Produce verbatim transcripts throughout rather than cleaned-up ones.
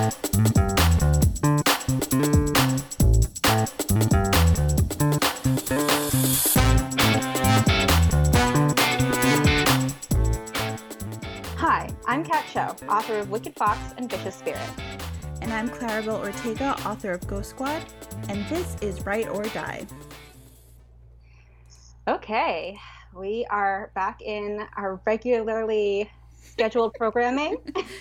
Hi, I'm Kat Cho, author of Wicked Fox and Vicious Spirit. And I'm Clarabelle Ortega, author of Ghost Squad, and this is Write or Die. Okay, we are back in our regularly scheduled programming.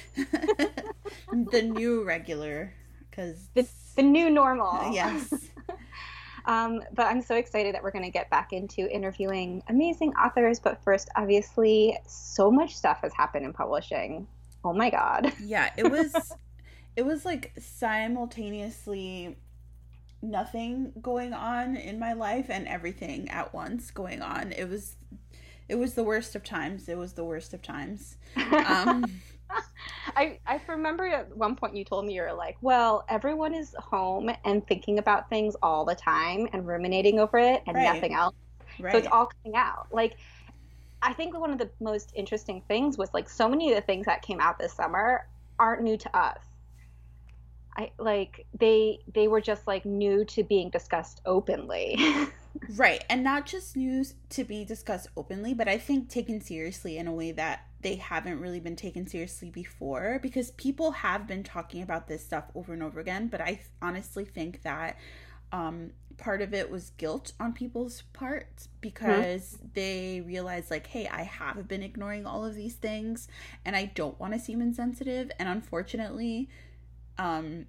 The new regular, because... The, the new normal. Yes. um, but I'm so excited that we're going to get back into interviewing amazing authors. But first, obviously, so much stuff has happened in publishing. Oh my God. Yeah, it was... It was like simultaneously nothing going on in my life and everything at once going on. It was, it was the worst of times. It was the worst of times. Um, I I remember at one point you told me you were like, well, everyone is home and thinking about things all the time and ruminating over it and right. nothing else. Right. So it's all coming out. Like, I think one of the most interesting things was like so many of the things that came out this summer aren't new to us. I like they they were just like new to being discussed openly. Right. And not just news to be discussed openly, but I think taken seriously in a way that they haven't really been taken seriously before, because people have been talking about this stuff over and over again. But I honestly think that um, part of it was guilt on people's parts, because mm-hmm. they realized like, hey, I have been ignoring all of these things and I don't want to seem insensitive. And unfortunately, um,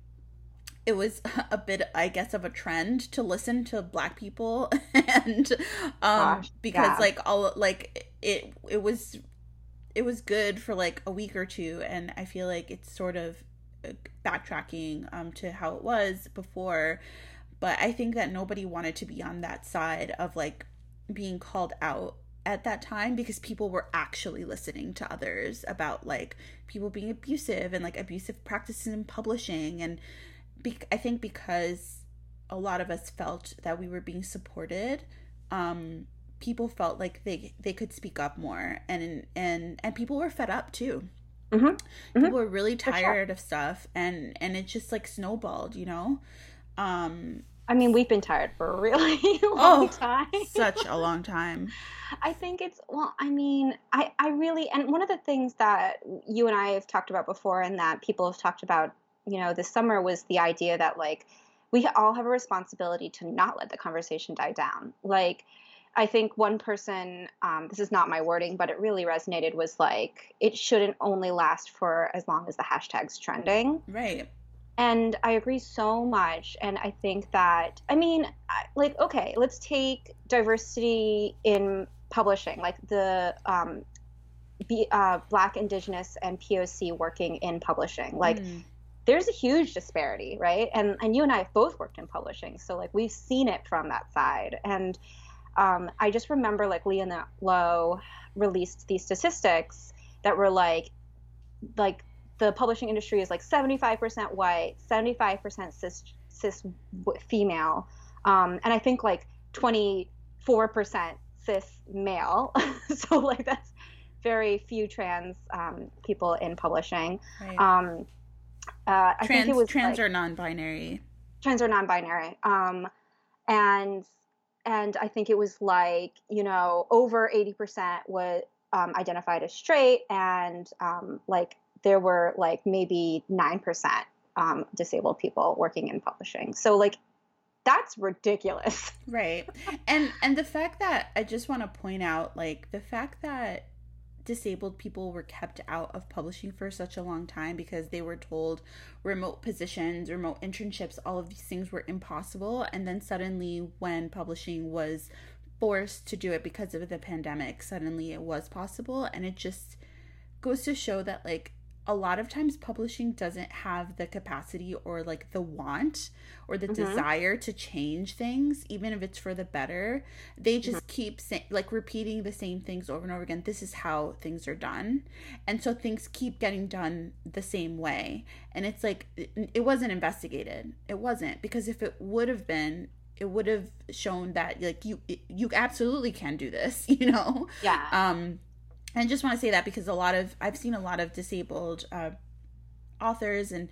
it was a bit, I guess, of a trend to listen to Black people, and um, Gosh, because yeah. like all like it, it was, it was good for like a week or two, and I feel like it's sort of backtracking um to how it was before, but I think that nobody wanted to be on that side of like being called out at that time, because people were actually listening to others about like people being abusive and like abusive practices in publishing. And be- I think because a lot of us felt that we were being supported, um, people felt like they they could speak up more, and and and people were fed up too. Mm-hmm. Mm-hmm. People were really tired sure. of stuff, and and it just like snowballed, you know. Um, I mean, we've been tired for a really long oh, time. Such a long time. I think it's, well, I mean, I, I really, and one of the things that you and I have talked about before and that people have talked about, you know, this summer was the idea that, like, we all have a responsibility to not let the conversation die down. Like, I think one person, um, this is not my wording, but it really resonated, was like, it shouldn't only last for as long as the hashtag's trending. Right. And I agree so much. And I think that, I mean, like, okay, let's take diversity in publishing, like the um, be, uh, Black, Indigenous, and P O C working in publishing. Like, mm. there's a huge disparity, right? And and you and I have both worked in publishing, so like we've seen it from that side. And um, I just remember like Leah Lowe released these statistics that were like, like. the publishing industry is like seventy-five percent white, seventy-five percent cis, cis female, um, and I think like twenty-four percent cis male. So like that's very few trans um, people in publishing. Right. Um, uh, I trans, think it was trans like, or non-binary. Trans or non-binary. Um, and and I think it was like, you know, over eighty percent was um, identified as straight, and um, like there were like maybe nine percent um, disabled people working in publishing. So like, that's ridiculous. Right. And, and the fact that I just want to point out, like the fact that disabled people were kept out of publishing for such a long time because they were told remote positions, remote internships, all of these things were impossible. And then suddenly when publishing was forced to do it because of the pandemic, suddenly it was possible. And it just goes to show that like, a lot of times publishing doesn't have the capacity or like the want or the mm-hmm. desire to change things, even if it's for the better. They just mm-hmm. keep saying, like repeating the same things over and over again. This is how things are done. And so things keep getting done the same way. And it's like, it, it wasn't investigated. It wasn't, because if it would have been, it would have shown that like you, you absolutely can do this, you know? Yeah. Um, I just want to say that because a lot of, I've seen a lot of disabled uh, authors and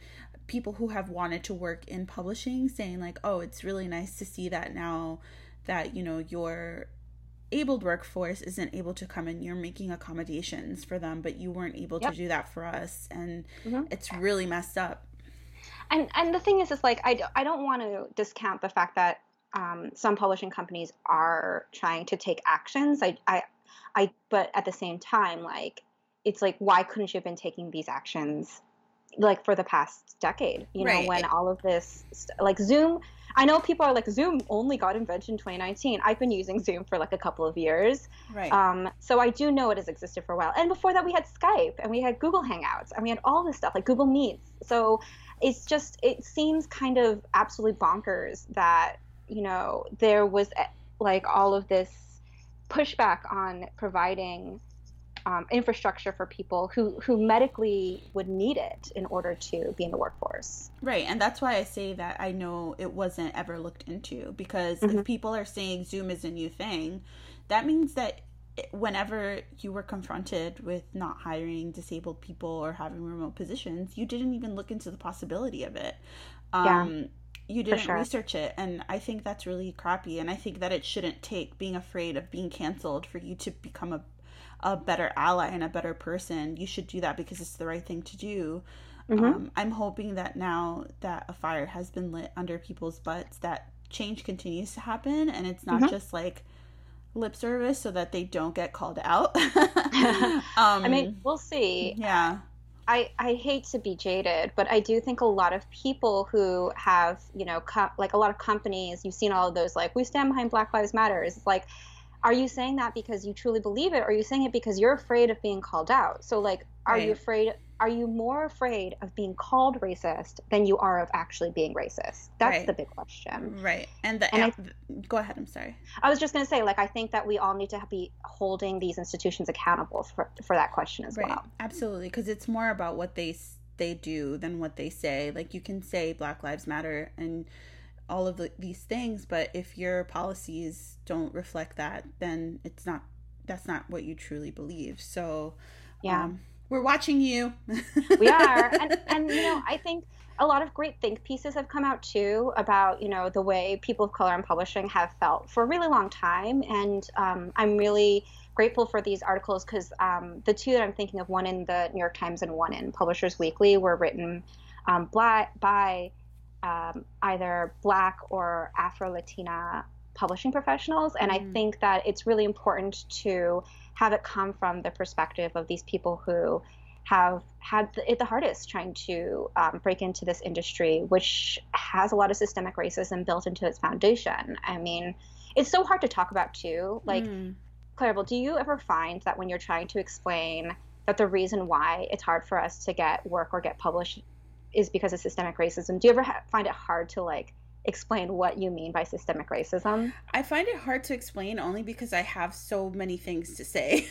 people who have wanted to work in publishing saying like, oh, it's really nice to see that now that, you know, your abled workforce isn't able to come in, you're making accommodations for them, but you weren't able yep. to do that for us. And mm-hmm. it's really messed up. And and the thing is, is like, I, I don't want to discount the fact that um, some publishing companies are trying to take actions. I, I, I, but at the same time, like, it's like, why couldn't you have been taking these actions like for the past decade, you right. know, when all of this, like Zoom, I know people are like, Zoom only got invented in twenty nineteen. I've been using Zoom for like a couple of years. Right. Um, so I do know it has existed for a while. And before that we had Skype and we had Google Hangouts and we had all this stuff like Google Meets. So it's just, it seems kind of absolutely bonkers that, you know, there was like all of this pushback on providing Um, infrastructure for people who, who medically would need it in order to be in the workforce. Right. And that's why I say that I know it wasn't ever looked into, because mm-hmm. if people are saying Zoom is a new thing, that means that whenever you were confronted with not hiring disabled people or having remote positions, you didn't even look into the possibility of it. Um, yeah. You didn't sure. research it. And I think that's really crappy. And I think that it shouldn't take being afraid of being canceled for you to become a a better ally and a better person. You should do that because it's the right thing to do. Mm-hmm. Um, I'm hoping that now that a fire has been lit under people's butts, that change continues to happen and it's not mm-hmm. just like lip service so that they don't get called out. um, I mean, we'll see. Yeah. I, I hate to be jaded, but I do think a lot of people who have, you know, co- like a lot of companies, you've seen all of those, like, we stand behind Black Lives Matter. It's like, are you saying that because you truly believe it, or are you saying it because you're afraid of being called out? So, like, are right. you afraid? Are you more afraid of being called racist than you are of actually being racist? That's right. the big question. Right. And the and I, go ahead. I'm sorry. I was just going to say, like, I think that we all need to be holding these institutions accountable for for that question as right. well. Absolutely, because it's more about what they they do than what they say. Like, you can say Black Lives Matter and all of the, these things, but if your policies don't reflect that, then it's not, that's not what you truly believe. So yeah, um, we're watching you. We are. And, and, you know, I think a lot of great think pieces have come out too about, you know, the way people of color in publishing have felt for a really long time. And um, I'm really grateful for these articles because um, the two that I'm thinking of, one in the New York Times and one in Publishers Weekly, were written um, black, by Um, either Black or Afro-Latina publishing professionals. And mm. I think that it's really important to have it come from the perspective of these people who have had it the hardest trying to um, break into this industry, which has a lot of systemic racism built into its foundation. I mean, it's so hard to talk about too. Like, mm. Claribel, do you ever find that when you're trying to explain that the reason why it's hard for us to get work or get published is because of systemic racism, do you ever ha- find it hard to like explain what you mean by systemic racism? I find it hard to explain only because I have so many things to say.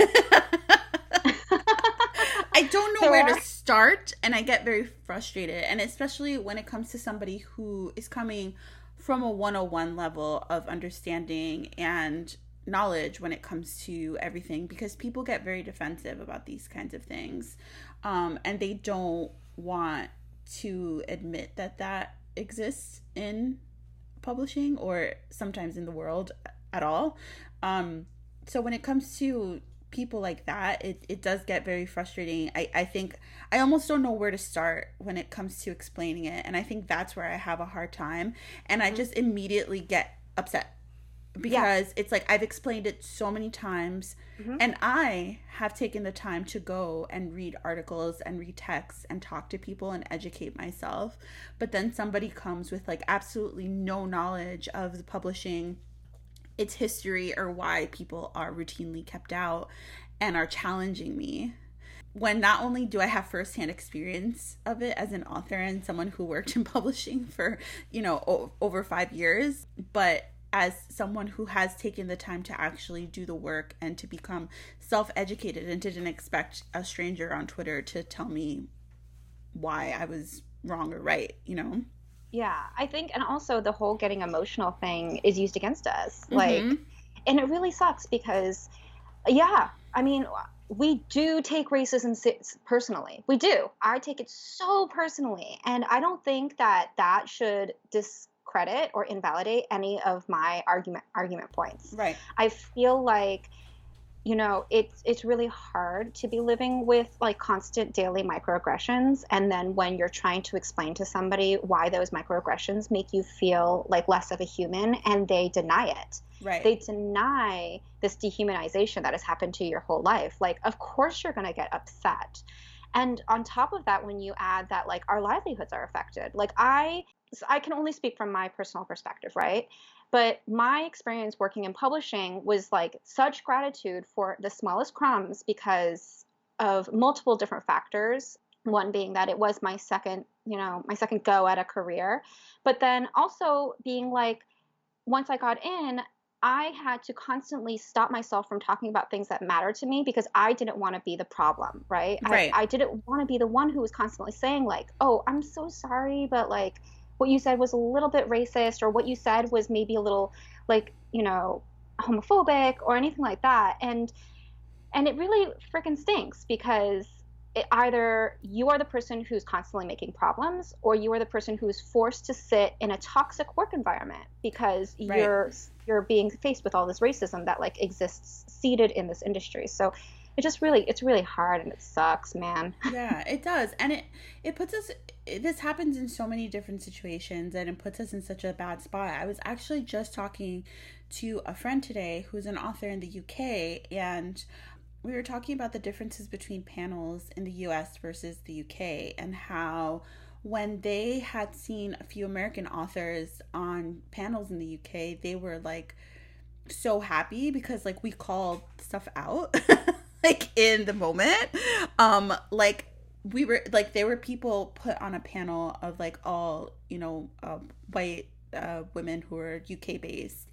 I don't know there where are. to start, and I get very frustrated, and especially when it comes to somebody who is coming from a one oh one level of understanding and knowledge when it comes to everything, because people get very defensive about these kinds of things, um, and they don't want to admit that that exists in publishing or sometimes in the world at all. Um, so when it comes to people like that, it, it does get very frustrating. I, I think I almost don't know where to start when it comes to explaining it. And I think that's where I have a hard time. And I just immediately get upset because yeah. it's like I've explained it so many times, mm-hmm. and I have taken the time to go and read articles and read texts and talk to people and educate myself. But then somebody comes with like absolutely no knowledge of the publishing, its history, or why people are routinely kept out, and are challenging me. When not only do I have firsthand experience of it as an author and someone who worked in publishing for, you know, o- over five years, but as someone who has taken the time to actually do the work and to become self-educated and didn't expect a stranger on Twitter to tell me why I was wrong or right, you know? Yeah, I think, and also the whole getting emotional thing is used against us. Mm-hmm. Like, and it really sucks because, yeah, I mean, we do take racism personally. We do. I take it so personally. And I don't think that that should discredit or invalidate any of my argument argument points. Right. I feel like, you know, it's it's really hard to be living with like constant daily microaggressions. And then when you're trying to explain to somebody why those microaggressions make you feel like less of a human, and they deny it. Right. They deny this dehumanization that has happened to your whole life. Like, of course you're going to get upset. And on top of that, when you add that, like, our livelihoods are affected. Like, I, I can only speak from my personal perspective, right? But my experience working in publishing was like such gratitude for the smallest crumbs because of multiple different factors. One being that it was my second, you know, my second go at a career. But then also being like, once I got in, I had to constantly stop myself from talking about things that matter to me because I didn't want to be the problem, right? Right. I, I didn't want to be the one who was constantly saying like, oh, I'm so sorry, but like what you said was a little bit racist, or what you said was maybe a little like, you know, homophobic or anything like that. And and it really freaking stinks because it, either you are the person who's constantly making problems, or you are the person who is forced to sit in a toxic work environment because right. you're you're being faced with all this racism that like exists seated in this industry. So it just really, it's really hard, and it sucks, man. Yeah, it does. And it, it puts us, it, this happens in so many different situations, and it puts us in such a bad spot. I was actually just talking to a friend today who's an author in the U K, and we were talking about the differences between panels in the U S versus the U K, and how when they had seen a few American authors on panels in the U K, they were like so happy because like we called stuff out like in the moment. Um, like we were like, there were people put on a panel of like all, you know, uh, white uh, women who were U K based,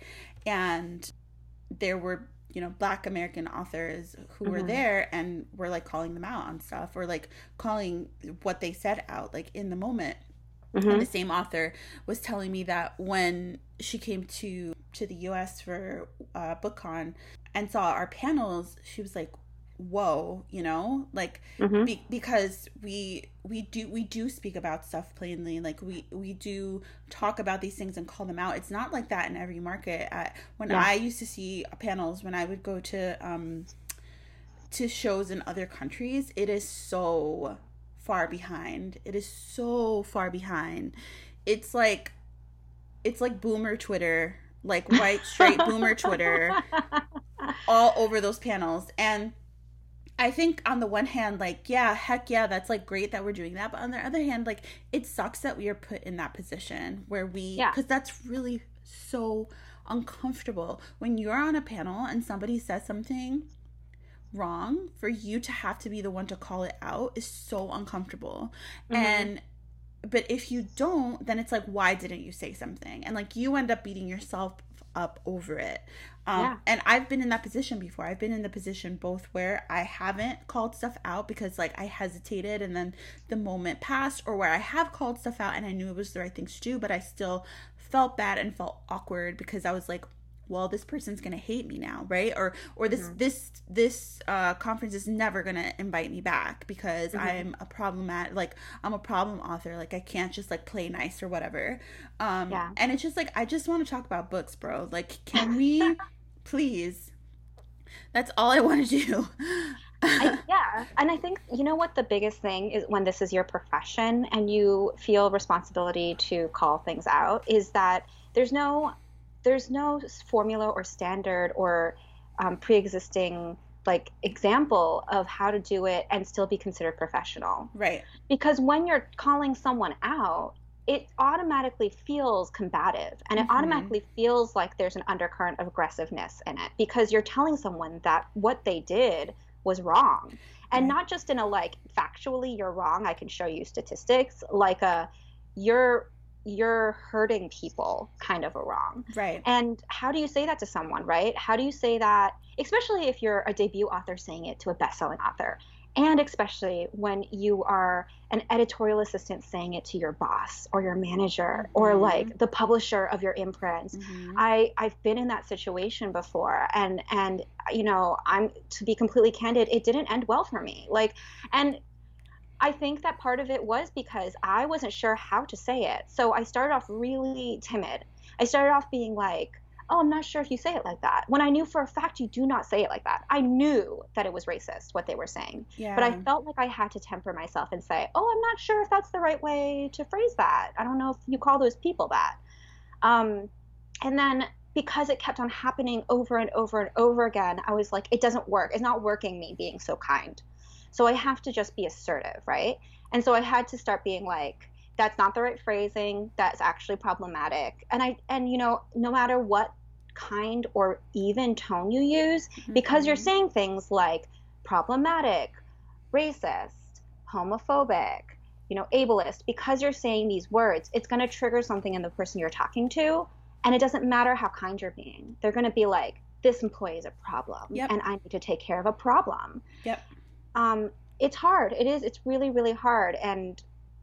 and there were, you know, Black American authors who mm-hmm. were there and were like calling them out on stuff, or like calling what they said out like in the moment. Mm-hmm. And the same author was telling me that when she came to to the U S for uh, BookCon and saw our panels, she was like, whoa, you know, like mm-hmm. be, because we we do we do speak about stuff plainly, like we we do talk about these things and call them out. It's not like that in every market. I, when yeah. I used to see panels, when I would go to um to shows in other countries, it is so far behind. It is so far behind. It's like it's like boomer Twitter, like white straight boomer Twitter all over those panels. And I think on the one hand, like, yeah, heck yeah, that's like great that we're doing that. But on the other hand, like, it sucks that we are put in that position where we, yeah. because that's really so uncomfortable. When you're on a panel and somebody says something wrong, for you to have to be the one to call it out is so uncomfortable. Mm-hmm. And, but if you don't, then it's like, why didn't you say something? And like, you end up beating yourself up over it. Um, yeah. And I've been in that position before. I've been in the position both where I haven't called stuff out because like I hesitated and then the moment passed, or where I have called stuff out and I knew it was the right thing to do, but I still felt bad and felt awkward because I was like, well, this person's gonna hate me now, right? Or or this mm-hmm. this this uh, conference is never gonna invite me back because mm-hmm. I'm a problematic, like I'm a problem author, like I can't just like play nice or whatever. Um, yeah. And it's just like, I just want to talk about books, bro. Like, can we, please? That's all I want to do. I, yeah, and I think, you know what the biggest thing is when this is your profession and you feel responsibility to call things out is that there's no. There's no formula or standard or um, pre-existing like example of how to do it and still be considered professional. Right. Because when you're calling someone out, it automatically feels combative and it mm-hmm. automatically feels like there's an undercurrent of aggressiveness in it because you're telling someone that what they did was wrong. And right. not just in a like factually you're wrong, I can show you statistics, like a you're you're hurting people kind of a wrong. Right. And how do you say that to someone, right? How do you say that, especially if you're a debut author saying it to a best-selling author? And especially when you are an editorial assistant saying it to your boss or your manager mm-hmm. or like the publisher of your imprint. Mm-hmm. I, I've been in that situation before. And, and, you know, I'm, to be completely candid, it didn't end well for me. Like, and I think that part of it was because I wasn't sure how to say it. So I started off really timid. I started off being like, oh, I'm not sure if you say it like that. When I knew for a fact you do not say it like that. I knew that it was racist, what they were saying. Yeah. But I felt like I had to temper myself and say, oh, I'm not sure if that's the right way to phrase that. I don't know if you call those people that. Um, and then because it kept on happening over and over and over again, I was like, it doesn't work. It's not working, me being so kind. So I have to just be assertive, right? And so I had to start being like, that's not the right phrasing. That's actually problematic. And I, and you know, no matter what kind or even tone you use, mm-hmm. because you're saying things like problematic, racist, homophobic, you know, ableist, because you're saying these words, it's going to trigger something in the person you're talking to. And it doesn't matter how kind you're being. They're going to be like, this employee is a problem yep. and I need to take care of a problem. Yep. Um, it's hard. It is. It's really, really hard. And,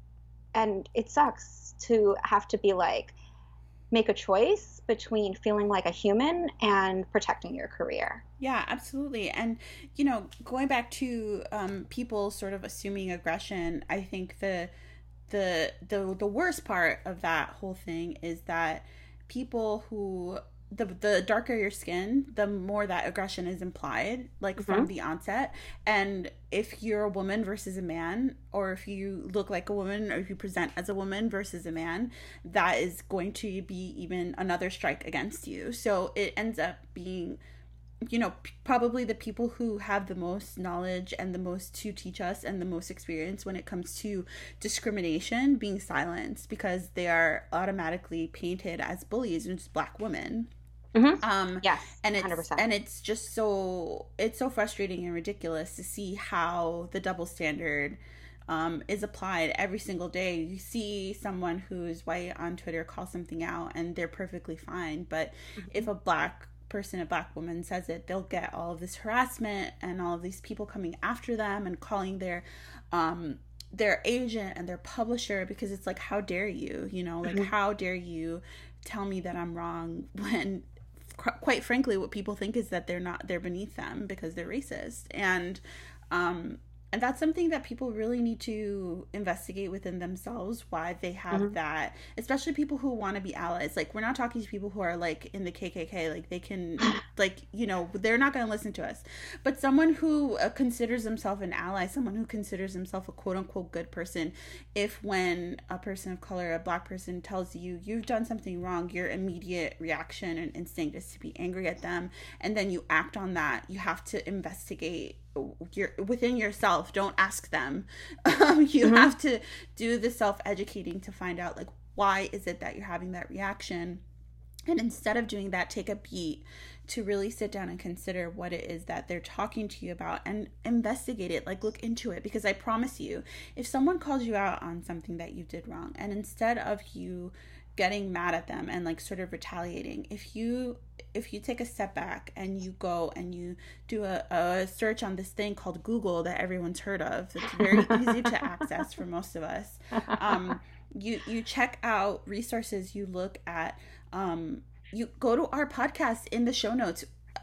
and it sucks to have to be like, make a choice between feeling like a human and protecting your career. Yeah, absolutely. And, you know, going back to um, people sort of assuming aggression, I think the, the, the, the worst part of that whole thing is that people who, the the darker your skin, the more that aggression is implied, like mm-hmm. from the onset. And if you're a woman versus a man, or if you look like a woman, or if you present as a woman versus a man, that is going to be even another strike against you. So it ends up being, you know, p- probably the people who have the most knowledge and the most to teach us and the most experience when it comes to discrimination being silenced because they are automatically painted as bullies, and it's Black women. Mm-hmm. Um, yes, and it's, one hundred percent. And it's just so, it's so frustrating and ridiculous to see how the double standard um, is applied every single day. You see someone who's white on Twitter call something out and they're perfectly fine. But mm-hmm. if a Black person, a Black woman says it, they'll get all of this harassment and all of these people coming after them and calling their, um, their agent and their publisher, because it's like, how dare you, you know, like, mm-hmm. how dare you tell me that I'm wrong when, quite frankly, what people think is that they're not, they're beneath them because they're racist. And, um, and that's something that people really need to investigate within themselves, why they have mm-hmm. that, especially people who want to be allies. Like, we're not talking to people who are like in the K K K, like they can, like, you know, they're not going to listen to us. But someone who uh, considers himself an ally, someone who considers himself a quote unquote good person, if when a person of color, a Black person tells you you've done something wrong, your immediate reaction and instinct is to be angry at them, and then you act on that, you have to investigate you're within yourself. Don't ask them. Um, you mm-hmm. have to do the self-educating to find out, like, why is it that you're having that reaction? And instead of doing that, take a beat to really sit down and consider what it is that they're talking to you about and investigate it, like look into it. Because I promise you, if someone calls you out on something that you did wrong, and instead of you getting mad at them and like sort of retaliating, if you if you take a step back and you go and you do a, a search on this thing called Google that everyone's heard of, it's very easy to access for most of us, um, you you check out resources, you look at, um, you go to our podcast in the show notes.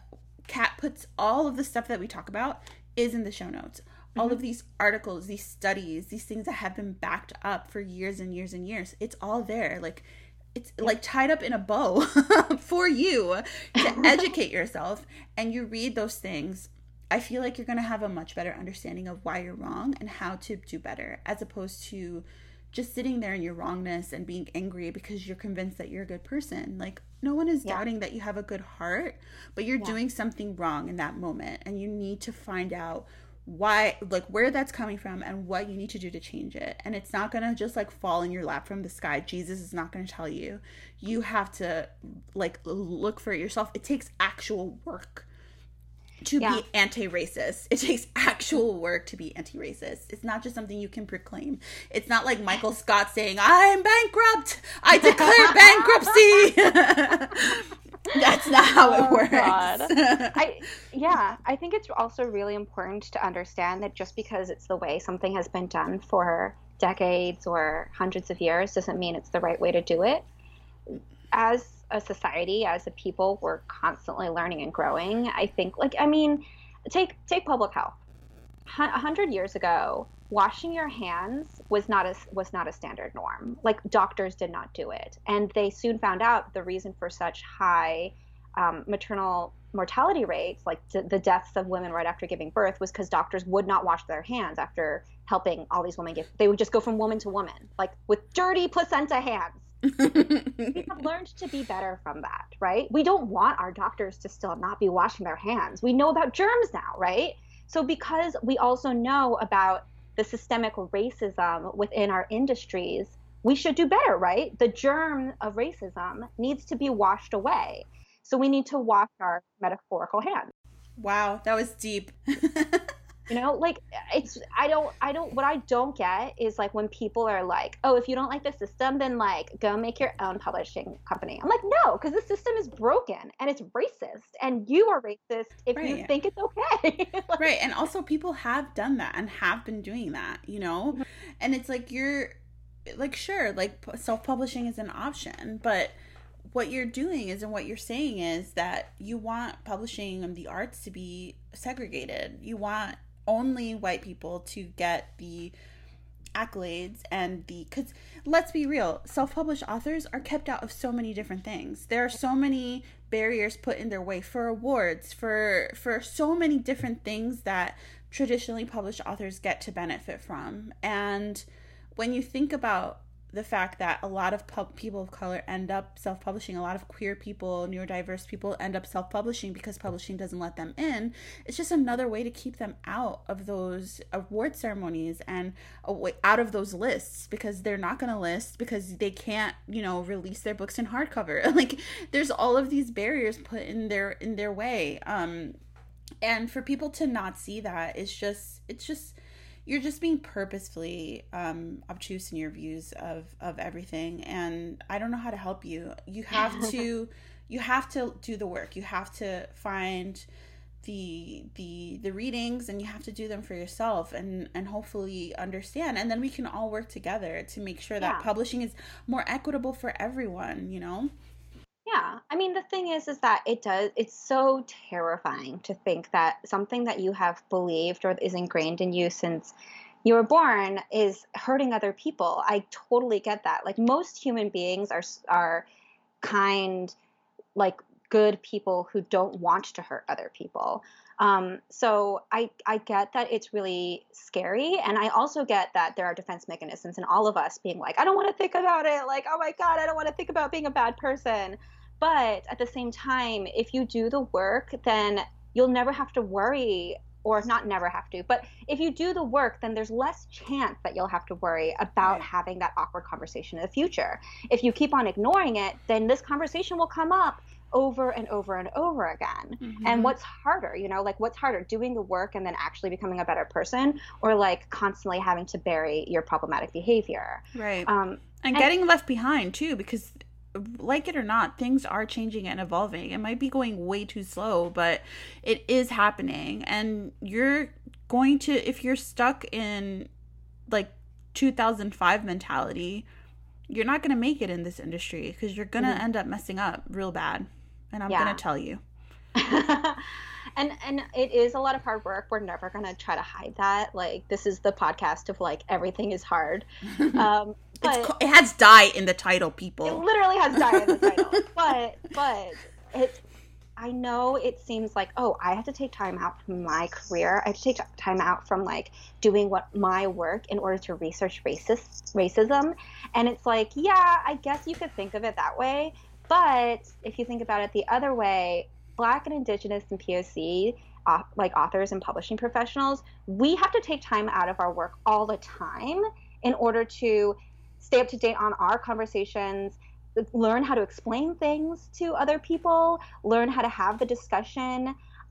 Kat puts all of the stuff that we talk about is in the show notes. Mm-hmm. All of these articles, these studies, these things that have been backed up for years and years and years, it's all there. Like, it's like tied up in a bow for you to educate yourself, and you read those things. I feel like you're going to have a much better understanding of why you're wrong and how to do better, as opposed to just sitting there in your wrongness and being angry because you're convinced that you're a good person. Like, no one is yeah. doubting that you have a good heart, but you're yeah. doing something wrong in that moment, and you need to find out why, like, where that's coming from and what you need to do to change it. And it's not gonna just like fall in your lap from the sky. Jesus is not gonna tell you. You have to like look for it yourself. It takes actual work to yeah. be anti-racist. It takes actual work to be anti-racist. It's not just something you can proclaim. It's not like Michael Scott saying, I'm bankrupt, I declare bankruptcy. That's not how it Oh, works. God. I yeah, I think it's also really important to understand that just because it's the way something has been done for decades or hundreds of years doesn't mean it's the right way to do it. As a society, as a people, we're constantly learning and growing. I think, like, I mean, take take public health. A hundred years ago, washing your hands was not a was not a standard norm. Like, doctors did not do it, and they soon found out the reason for such high um, maternal mortality rates, like d- the deaths of women right after giving birth, was because doctors would not wash their hands after helping all these women give. They would just go from woman to woman, like with dirty placenta hands. We have learned to be better from that, right? We don't want our doctors to still not be washing their hands. We know about germs now, right? So because we also know about the systemic racism within our industries, we should do better, right? The germ of racism needs to be washed away. So we need to wash our metaphorical hands. Wow, that was deep. You know, like, it's, I don't, I don't, what I don't get is like when people are like, oh, if you don't like the system, then like go make your own publishing company. I'm like, no, because the system is broken and it's racist and you are racist if Right. you think it's okay. Like, Right. And also people have done that and have been doing that, you know? Mhm. And it's like you're like, sure, like p- self-publishing is an option, but what you're doing is, and what you're saying is that you want publishing and the arts to be segregated. You want only white people to get the accolades and the, because let's be real, self-published authors are kept out of so many different things. There are so many barriers put in their way for awards, for for so many different things that traditionally published authors get to benefit from. And when you think about the fact that a lot of pub- people of color end up self-publishing, a lot of queer people, neurodiverse people end up self-publishing because publishing doesn't let them in, it's just another way to keep them out of those award ceremonies and out of those lists, because they're not going to list because they can't, you know, release their books in hardcover. Like, there's all of these barriers put in their in their way. Um, and for people to not see that, it's just, it's just, you're just being purposefully um, obtuse in your views of, of everything. And I don't know how to help you. You have to, you have to do the work. You have to find the, the, the readings, and you have to do them for yourself and, and hopefully understand. And then we can all work together to make sure that Yeah. publishing is more equitable for everyone, you know? Yeah. I mean, the thing is, is that it does, it's so terrifying to think that something that you have believed or is ingrained in you since you were born is hurting other people. I totally get that. Like, most human beings are, are kind, like, good people who don't want to hurt other people. Um, so I, I get that it's really scary. And I also get that there are defense mechanisms in all of us being like, I don't want to think about it. Like, oh my God, I don't want to think about being a bad person. But at the same time, if you do the work, then you'll never have to worry, or not never have to, but if you do the work, then there's less chance that you'll have to worry about Right. having that awkward conversation in the future. If you keep on ignoring it, then this conversation will come up over and over and over again. Mhm. And what's harder, you know, like, what's harder, doing the work and then actually becoming a better person, or like constantly having to bury your problematic behavior? Right. Um, And and- getting left behind too, because like it or not, things are changing and evolving. It might be going way too slow, but it is happening. And you're going to, if you're stuck in like two thousand five mentality, you're not going to make it in this industry, because you're going to Mhm. end up messing up real bad. And I'm Yeah. going to tell you. and and it is a lot of hard work. We're never going to try to hide that. Like, this is the podcast of like, everything is hard. Um, but It's, it has die in the title, it people. literally has die in the title. but but it, I know it seems like, oh, I have to take time out from my career. I have to take time out from like doing what my work in order to research racist racism. And it's like, yeah, I guess you could think of it that way. But if you think about it the other way, Black and Indigenous and P O C, uh, like authors and publishing professionals, we have to take time out of our work all the time in order to stay up to date on our conversations, learn how to explain things to other people, learn how to have the discussion.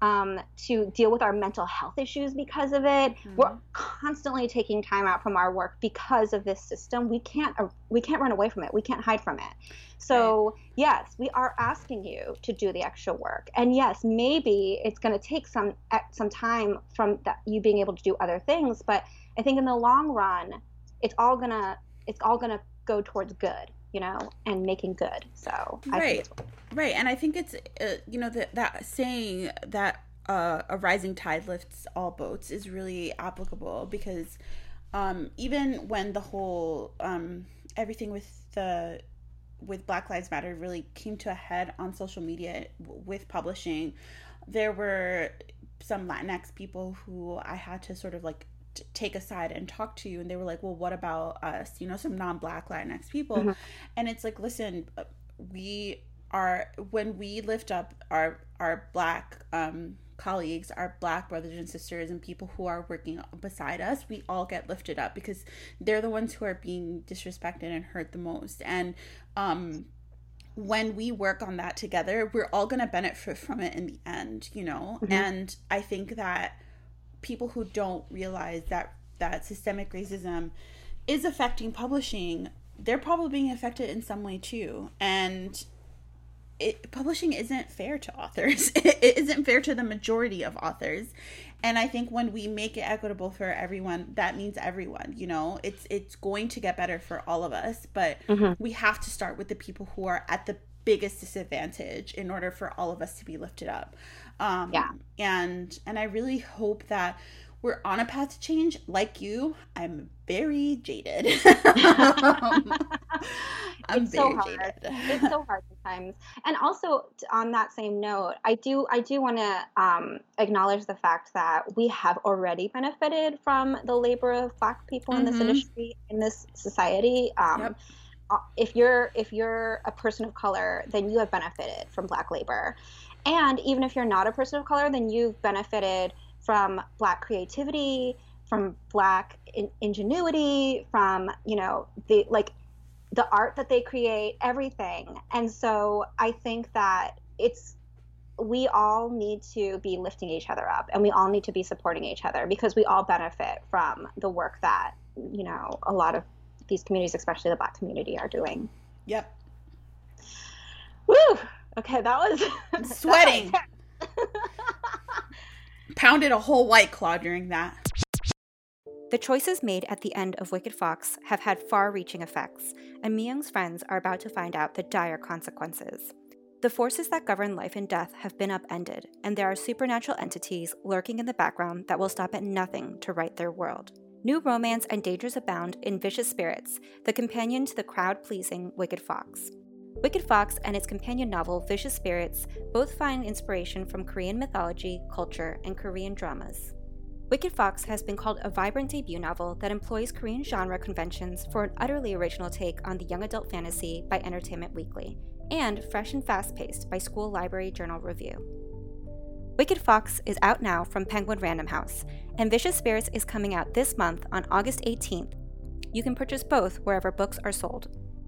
um, to deal with our mental health issues because of it. Mm-hmm. We're constantly taking time out from our work because of this system. We can't uh, we can't run away from it. We can't hide from it. So right. yes, we are asking you to do the extra work. And yes, maybe it's going to take some some time from that, you being able to do other things. But I think in the long run, it's all gonna it's all gonna go towards good, you know, and making good. So I right, think it's- right, and I think it's uh, you know that that saying that uh, a rising tide lifts all boats is really applicable, because um, even when the whole um, everything with the with Black Lives Matter really came to a head on social media with publishing, there were some Latinx people who I had to sort of like t- take aside and talk to, and they were like, well, what about us, you know, some non-Black Latinx people. Mm-hmm. And it's like, listen, we are, when we lift up our our Black um colleagues, our Black brothers and sisters, and people who are working beside us, we all get lifted up, because they're the ones who are being disrespected and hurt the most. And um when we work on that together, we're all going to benefit from it in the end, you know. Mm-hmm. And I think that people who don't realize that that systemic racism is affecting publishing, they're probably being affected in some way too. And It, publishing isn't fair to authors. It isn't fair to the majority of authors. And I think when we make it equitable for everyone, that means everyone, you know, it's it's going to get better for all of us. But mm-hmm. we have to start with the people who are at the biggest disadvantage in order for all of us to be lifted up. Um, yeah. And, and I really hope that we're on a path to change. Like you, I'm very jaded. um, I'm it's very so hard. jaded. It's so hard sometimes. And also, on that same note, I do I do want to um, acknowledge the fact that we have already benefited from the labor of Black people mm-hmm. in this industry, in this society. Um, yep. If you're if you're a person of color, then you have benefited from Black labor. And even if you're not a person of color, then you've benefited from Black creativity, from Black in- ingenuity, from, you know, the like the art that they create, everything. And so I think that it's, we all need to be lifting each other up, and we all need to be supporting each other, because we all benefit from the work that, you know, a lot of these communities, especially the Black community, are doing. Yep. Woo! Okay, that was... I'm sweating. That was Pounded a whole White Claw during that. The choices made at the end of Wicked Fox have had far-reaching effects, and Myung's friends are about to find out the dire consequences. The forces that govern life and death have been upended, and there are supernatural entities lurking in the background that will stop at nothing to right their world. New romance and dangers abound in Vicious Spirits, the companion to the crowd-pleasing Wicked Fox. Wicked Fox and its companion novel, Vicious Spirits, both find inspiration from Korean mythology, culture, and Korean dramas. Wicked Fox has been called a vibrant debut novel that employs Korean genre conventions for an utterly original take on the young adult fantasy by Entertainment Weekly, and fresh and fast-paced by School Library Journal Review. Wicked Fox is out now from Penguin Random House, and Vicious Spirits is coming out this month on August eighteenth. You can purchase both wherever books are sold.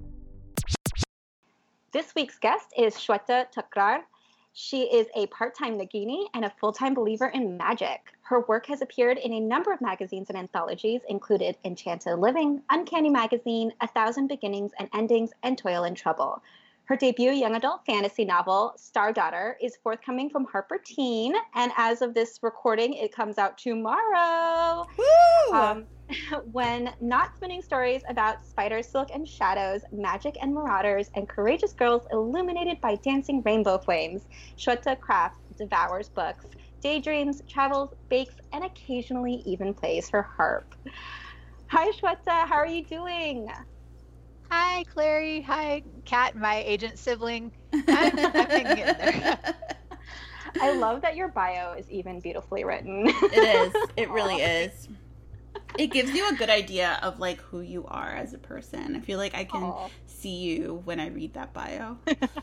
This week's guest is Shweta Thakrar. She is a part-time Nagini and a full-time believer in magic. Her work has appeared in a number of magazines and anthologies, included Enchanted Living, Uncanny Magazine, A Thousand Beginnings and Endings, and Toil and Trouble. Her debut young adult fantasy novel, Star Daughter, is forthcoming from Harper Teen, and as of this recording, it comes out tomorrow. Woo! Um, when not spinning stories about spiders, silk, and shadows, magic and marauders, and courageous girls illuminated by dancing rainbow flames, Shweta crafts, devours books, daydreams, travels, bakes, and occasionally even plays her harp. Hi, Shweta. How are you doing? Hi, Clary. Hi, Kat, my agent sibling. I'm, I'm hanging in there. I love that your bio is even beautifully written. It is. It really is. It gives you a good idea of like who you are as a person. I feel like I can Aww. see you when I read that bio.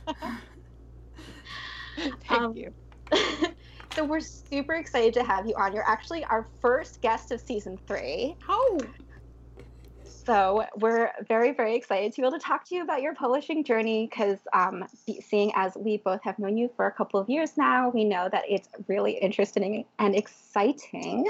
Thank um, you. So we're super excited to have you on. You're actually our first guest of season three. Oh. So we're very, very excited to be able to talk to you about your publishing journey because um, seeing as we both have known you for a couple of years now, we know that it's really interesting and exciting.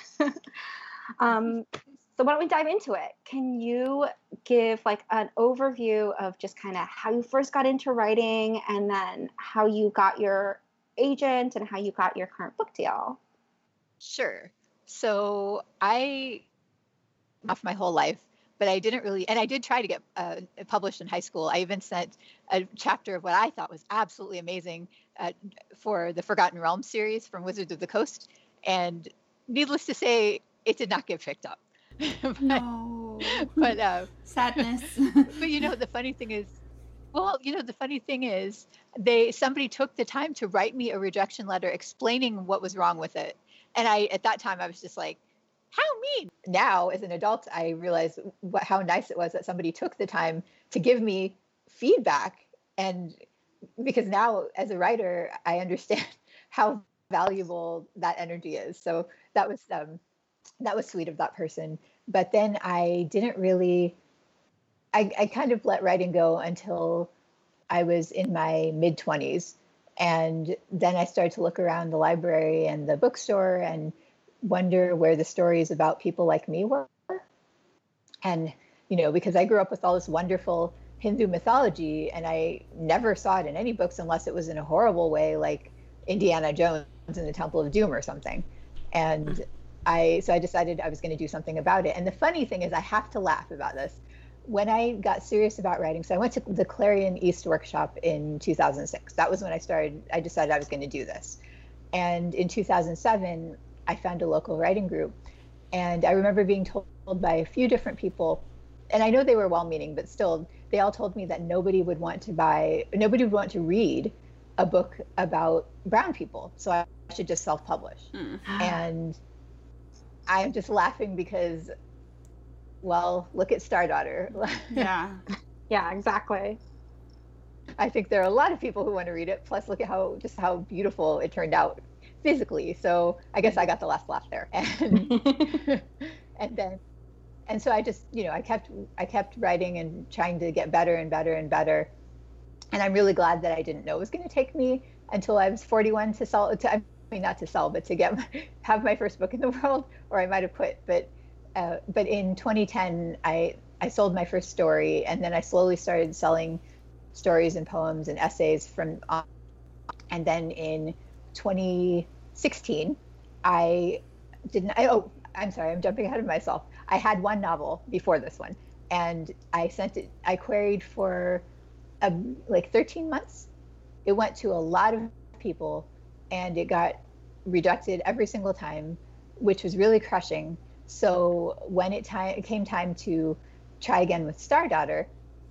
um, so why don't we dive into it? Can you give like an overview of just kind of how you first got into writing and then how you got your agent and how you got your current book deal? Sure. So I off my whole life, but I didn't really, and I did try to get uh, published in high school. I even sent a chapter of what I thought was absolutely amazing uh, for the Forgotten Realms series from Wizards of the Coast. And needless to say, it did not get picked up. but, No. But, uh, sadness. But you know, the funny thing is, well, you know, the funny thing is they, somebody took the time to write me a rejection letter explaining what was wrong with it. And I, at that time, I was just like, how mean. Now, as an adult, I realize what, how nice it was that somebody took the time to give me feedback. And because now, as a writer, I understand how valuable that energy is. So that was um, that was sweet of that person. But then I didn't really, I, I kind of let writing go until I was in my mid twenties. And then I started to look around the library and the bookstore and wonder where the stories about people like me were. And, you know, because I grew up with all this wonderful Hindu mythology and I never saw it in any books unless it was in a horrible way, like Indiana Jones in the Temple of Doom or something. And I, so I decided I was going to do something about it. And the funny thing is I have to laugh about this. When I got serious about writing, so I went to the Clarion East workshop in two thousand six. That was when I started, I decided I was going to do this. And in two thousand seven, I found a local writing group. And I remember being told by a few different people, and I know they were well-meaning, but still, they all told me that nobody would want to buy, nobody would want to read a book about brown people. So I should just self-publish. Mm. And I'm just laughing because, well, look at Stardaughter. Yeah. Yeah, exactly. I think there are a lot of people who want to read it. Plus, look at how just how beautiful it turned out physically. So I guess I got the last laugh there. And, and then, and so I just, you know, I kept, I kept writing and trying to get better and better and better. And I'm really glad that I didn't know it was going to take me until I was forty-one to sell, to, I mean, not to sell, but to get, have my first book in the world, or I might have quit. But, uh, but in twenty ten, I, I sold my first story, and then I slowly started selling stories and poems and essays from, um, and then in twenty sixteen, I didn't, I, oh, I'm sorry, I'm jumping ahead of myself. I had one novel before this one, and I sent it, I queried for a, like thirteen months. It went to a lot of people, and it got rejected every single time, which was really crushing. So when it, time, it came time to try again with Stardaughter,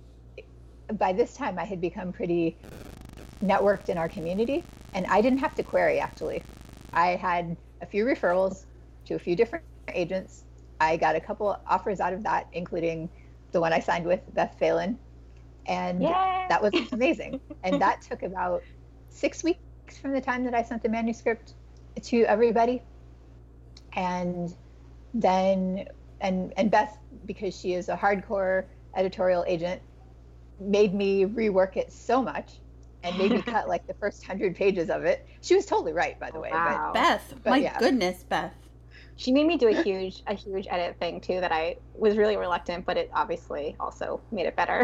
by this time I had become pretty networked in our community, and I didn't have to query, actually. I had a few referrals to a few different agents. I got a couple offers out of that, including the one I signed with, Beth Phelan, and Yay! That was amazing. And that took about six weeks from the time that I sent the manuscript to everybody. And then, and, and Beth, because she is a hardcore editorial agent, made me rework it so much and made me cut like the first hundred pages of it. She was totally right, by the way. Wow. But, Beth, but, my yeah. goodness, Beth. She made me do a huge, a huge edit thing too that I was really reluctant, but it obviously also made it better.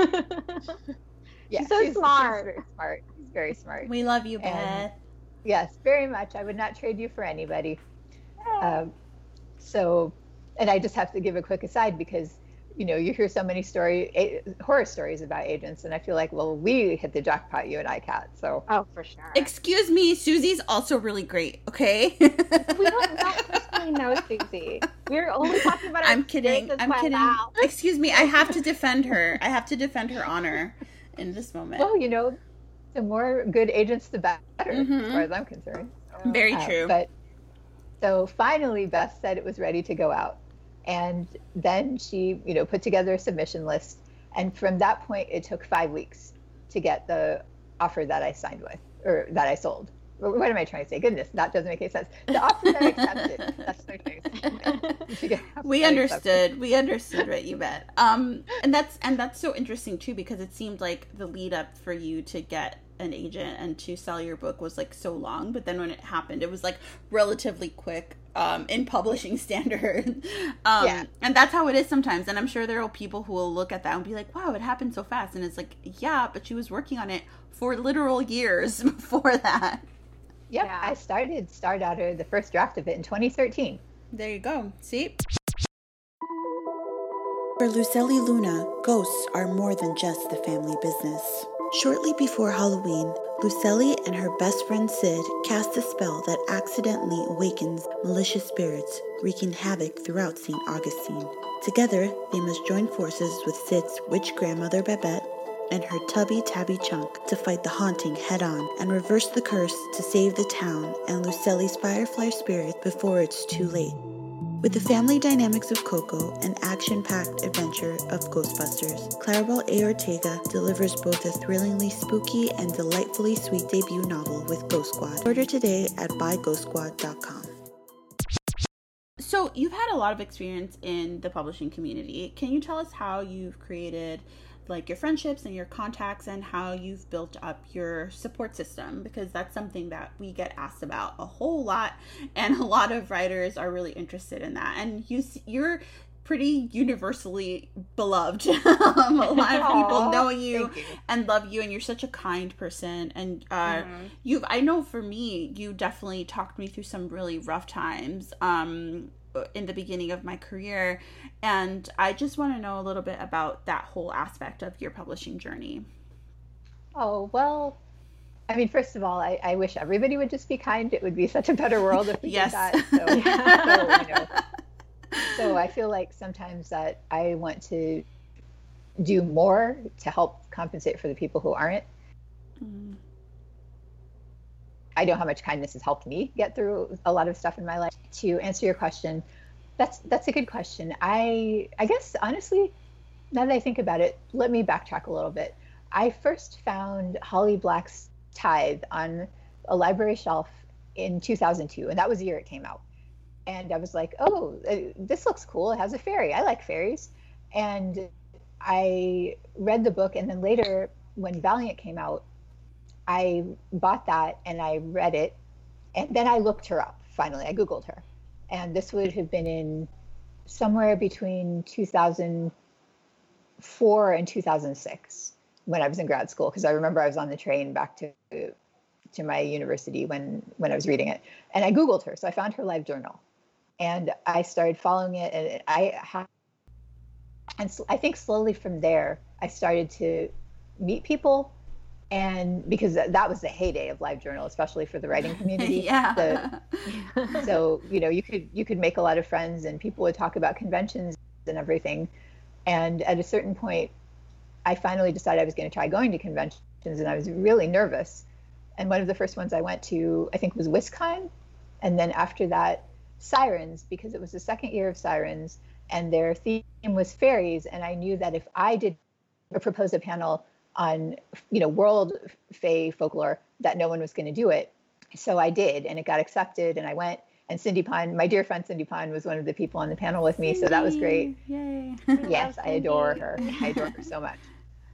Yeah, she's so she's, smart. She's very smart. She's very smart. We love you, Beth. And yes, very much. I would not trade you for anybody. Um, so, and I just have to give a quick aside because, you know, you hear so many story, a, horror stories about agents, and I feel like, well, we hit the jackpot, you and I, Kat. So. Oh, for sure. Excuse me, Susie's also really great. Okay. We don't not personally know Susie. We're only talking about. Our I'm kidding. I'm kidding. Now. Excuse me. I have to defend her. I have to defend her honor in this moment. Well, you know, the more good agents, the better, mm-hmm. as far as I'm concerned. Very uh, true. But so finally, Beth said it was ready to go out. And then she, you know, put together a submission list. And from that point, it took five weeks to get the offer that I signed with, or that I sold. what am I trying to say? Goodness, that doesn't make any sense. The offer that I accepted. That's what I'm trying to say. We understood. We understood what you meant. Um, and that's and that's so interesting too, because it seemed like the lead up for you to get an agent and to sell your book was like so long, but then when it happened, it was like relatively quick um, in publishing standard. um, yeah. And that's how it is sometimes. And I'm sure there are people who will look at that and be like, wow, it happened so fast. And it's like, yeah, but she was working on it for literal years before that. Yep, Yeah. I started started out of the first draft of it in twenty thirteen. There you go. See? For Lucelli Luna, ghosts are more than just the family business. Shortly before Halloween, Lucelli and her best friend Sid cast a spell that accidentally awakens malicious spirits, wreaking havoc throughout Saint Augustine. Together, they must join forces with Sid's witch grandmother Babette and her tubby Tabby Chunk to fight the haunting head-on and reverse the curse to save the town and Lucelli's firefly spirit before it's too late. With the family dynamics of Coco and action-packed adventure of Ghostbusters, Claribel A. Ortega delivers both a thrillingly spooky and delightfully sweet debut novel with Ghost Squad. Order today at buy ghost squad dot com. So you've had a lot of experience in the publishing community. Can you tell us how you've created like your friendships and your contacts and how you've built up your support system? Because that's something that we get asked about a whole lot, and a lot of writers are really interested in that. And you, you're pretty universally beloved. um, a lot of people Aww, know you, you and love you, and you're such a kind person. And uh, mm-hmm. you've, I know for me, you definitely talked me through some really rough times um, in the beginning of my career. And I just want to know a little bit about that whole aspect of your publishing journey. Oh, well, I mean, first of all, I, I wish everybody would just be kind. It would be such a better world if we yes. did that. So, so, you know, so I feel like sometimes that I want to do more to help compensate for the people who aren't. Mm. I know how much kindness has helped me get through a lot of stuff in my life. To answer your question, that's that's a good question. I I guess honestly, now that I think about it, let me backtrack a little bit. I first found Holly Black's Tithe on a library shelf in two thousand two, and that was the year it came out. And I was like, oh, this looks cool. It has a fairy. I like fairies. And I read the book, and then later when Valiant came out, I bought that and I read it, and then I looked her up. Finally, I Googled her, and this would have been in somewhere between two thousand four and two thousand six when I was in grad school, because I remember I was on the train back to to my university when when I was reading it, and I Googled her. So I found her live journal, and I started following it, and I had, and I think slowly from there I started to meet people. And because that was the heyday of LiveJournal, especially for the writing community. yeah. So, so, you know, you could you could make a lot of friends, and people would talk about conventions and everything. And at a certain point, I finally decided I was going to try going to conventions, and I was really nervous. And one of the first ones I went to, I think, was WisCon. And then after that, Sirens, because it was the second year of Sirens, and their theme was fairies. And I knew that if I did or propose a panel on, you know, world fae folklore, that no one was going to do it. So I did, and it got accepted, and I went. And Cindy Pond, my dear friend Cindy Pond, was one of the people on the panel with me, so that was great. Yay. Yes, I adore her. I adore her so much.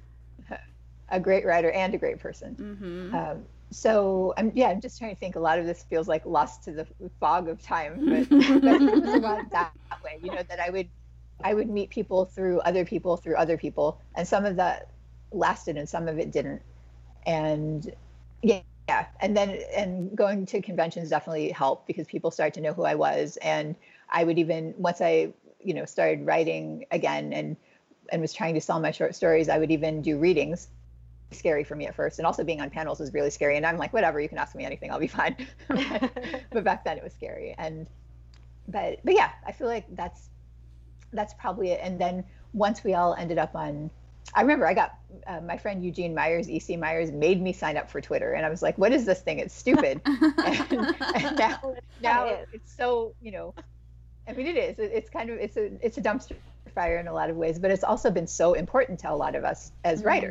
A great writer and a great person. Mm-hmm. Um, so I'm yeah, I'm just trying to think. A lot of this feels like lost to the fog of time, but, but it was a lot that way. You know, that I would I would meet people through other people through other people, and some of that lasted and some of it didn't. And yeah, yeah. And then and going to conventions definitely helped, because people started to know who I was. And I would even, once I, you know, started writing again and and was trying to sell my short stories, I would even do readings. Scary for me at first, and also being on panels was really scary. And I'm like, whatever, you can ask me anything, I'll be fine. But back then it was scary. And but but yeah, I feel like that's that's probably it. And then once we all ended up on, I remember I got uh, my friend Eugene Myers, E C Myers, made me sign up for Twitter, and I was like, what is this thing? It's stupid. and, and now now it it's so, you know, I mean, it is. It's kind of it's a it's a dumpster fire in a lot of ways, but it's also been so important to a lot of us as writers.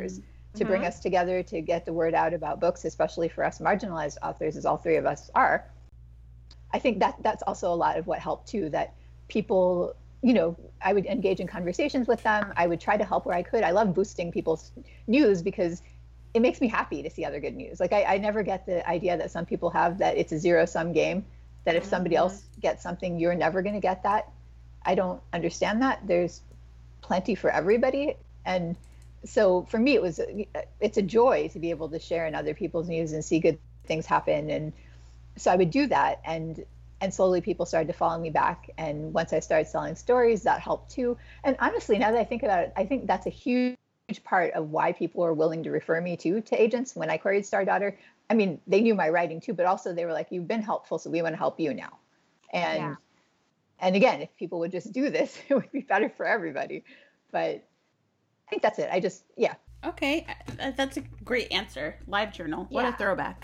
to bring us together, to get the word out about books, especially for us marginalized authors, as all three of us are. I think that that's also a lot of what helped too, that people, you know, I would engage in conversations with them. I would try to help where I could. I love boosting people's news because it makes me happy to see other good news. Like I, I never get the idea that some people have that it's a zero sum game, that if somebody else gets something, you're never going to get that. I don't understand that. There's plenty for everybody. And so for me, it was, it's a joy to be able to share in other people's news and see good things happen. And so I would do that. And, and slowly people started to follow me back. And once I started selling stories, that helped too. And honestly, now that I think about it, I think that's a huge part of why people are willing to refer me to, to agents. When I queried Stardaughter, I mean, they knew my writing too, but also they were like, you've been helpful, so we want to help you now. And, yeah. and again, if people would just do this, it would be better for everybody. But I think that's it. I just, yeah. Okay. That's a great answer. Live journal. What yeah. a throwback.